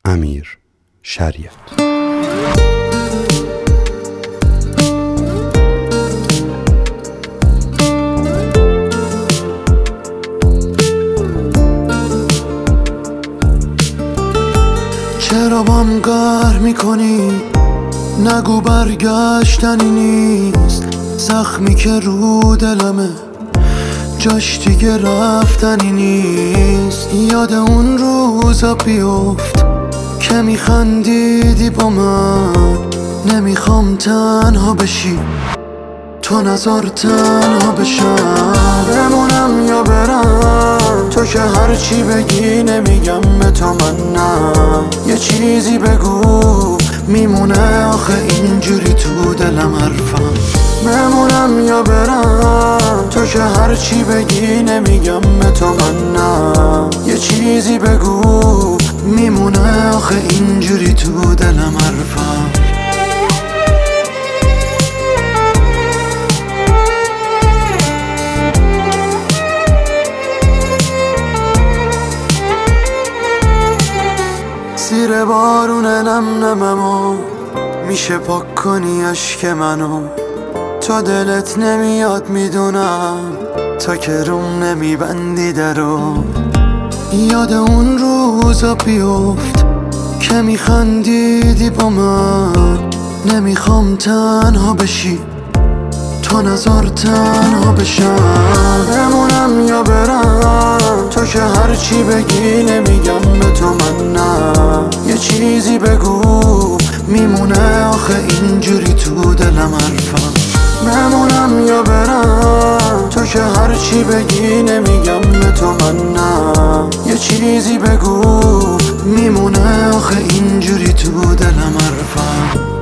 امیر شریعت. چرا بام قهر میکنی؟ نگو برگشتنی نیست. زخمی که رو دلمه جاش دیگه رفتنی نیست. یاد اون روزا بیفت که میخندیدی با من. نمیخوام تنها بشی، تو نذار تنها بشم. بمونم یا برم، تو که هرچی بگی نمیگم به تو من نه. یه چیزی بگو میمونه آخه اینجوری تو دلم حرفم. بمونم یا برم، تو که هرچی بگی نمیگم به تو من نه. یه چیزی بگو میمونه آخه اینجوری تو دلم حرفم. زیر بارون نم نممو میشه پاک کنی اشک منو. تو دلت نمیاد میدونم، تا که روم نمیبندی درو. یاد اون روزا بیفت که میخندیدی با من. نمیخوام تنها بشی، تو نذار تنها بشم. بمونم یا برم، تو که هرچی بگی نمیگم به تو من نه. یه چیزی بگو میمونه آخه اینجوری تو دلم حرفم. بمونم یا برم، تو که هرچی بگی نمیگم به تو من نه. یه چیزی بگو میمونه آخه اینجوری تو دلم حرفم.